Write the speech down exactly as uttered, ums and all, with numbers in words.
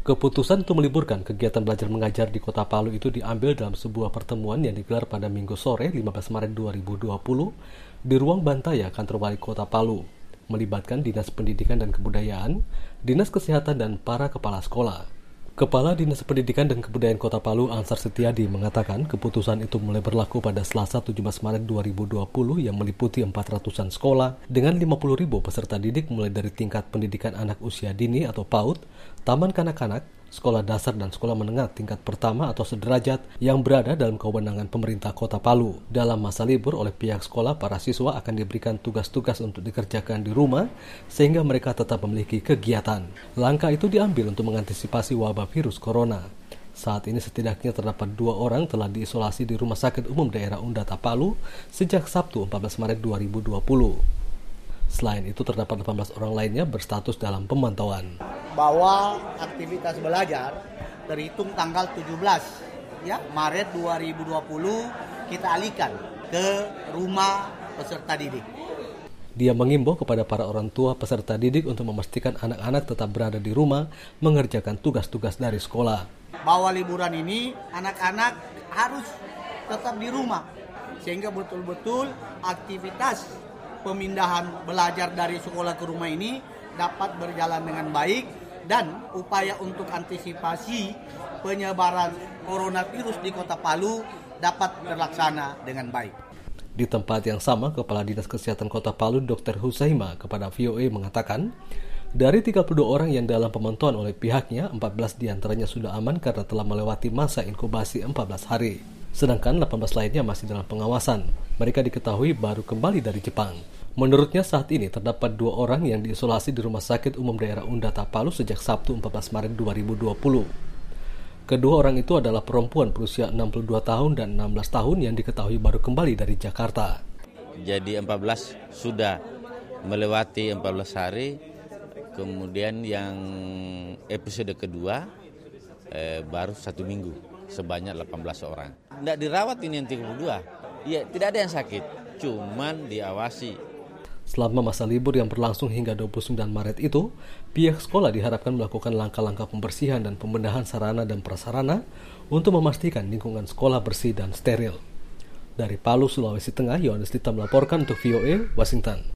Keputusan untuk meliburkan kegiatan belajar mengajar di Kota Palu itu diambil dalam sebuah pertemuan yang digelar pada Minggu sore lima belas Maret dua ribu dua puluh di ruang Bantaya Kantor Wali Kota Palu, melibatkan Dinas Pendidikan dan Kebudayaan, Dinas Kesehatan dan para kepala sekolah. Kepala Dinas Pendidikan dan Kebudayaan Kota Palu, Ansar Setiadi, mengatakan keputusan itu mulai berlaku pada Selasa tujuh belas Maret dua ribu dua puluh yang meliputi empat ratusan sekolah dengan lima puluh ribu peserta didik mulai dari tingkat pendidikan anak usia dini atau PAUD, taman kanak-kanak, sekolah dasar dan sekolah menengah tingkat pertama atau sederajat yang berada dalam kewenangan pemerintah Kota Palu. Dalam masa libur oleh pihak sekolah, para siswa akan diberikan tugas-tugas untuk dikerjakan di rumah sehingga mereka tetap memiliki kegiatan. Langkah itu diambil untuk mengantisipasi wabah virus corona. Saat ini setidaknya terdapat dua orang telah diisolasi di Rumah Sakit Umum Daerah Undata Palu sejak Sabtu empat belas Maret dua ribu dua puluh. Selain itu terdapat delapan belas orang lainnya berstatus dalam pemantauan. Bahwa aktivitas belajar terhitung tanggal tujuh belas ya, Maret dua ribu dua puluh kita alihkan ke rumah peserta didik. Dia mengimbau kepada para orang tua peserta didik untuk memastikan anak-anak tetap berada di rumah mengerjakan tugas-tugas dari sekolah. Bahwa liburan ini anak-anak harus tetap di rumah sehingga betul-betul aktivitas pemindahan belajar dari sekolah ke rumah ini dapat berjalan dengan baik dan upaya untuk antisipasi penyebaran coronavirus di Kota Palu dapat terlaksana dengan baik. Di tempat yang sama, Kepala Dinas Kesehatan Kota Palu, Dokter Husaima, kepada V O A mengatakan, dari tiga puluh dua orang yang dalam pemantauan oleh pihaknya, empat belas diantaranya sudah aman karena telah melewati masa inkubasi empat belas hari. Sedangkan delapan belas lainnya masih dalam pengawasan. Mereka diketahui baru kembali dari Jepang. Menurutnya saat ini terdapat dua orang yang diisolasi di Rumah Sakit Umum Daerah Undata Palu sejak Sabtu empat belas Maret dua ribu dua puluh. Kedua orang itu adalah perempuan berusia enam puluh dua tahun dan enam belas tahun yang diketahui baru kembali dari Jakarta. Jadi empat belas sudah melewati empat belas hari, kemudian yang episode kedua eh, baru satu minggu sebanyak delapan belas orang. Tidak dirawat ini yang tiga puluh dua, ya, tidak ada yang sakit, cuman diawasi. Selama masa libur yang berlangsung hingga dua puluh sembilan Maret itu, pihak sekolah diharapkan melakukan langkah-langkah pembersihan dan pembenahan sarana dan prasarana untuk memastikan lingkungan sekolah bersih dan steril. Dari Palu, Sulawesi Tengah, Yohanes Dita melaporkan untuk V O A, Washington.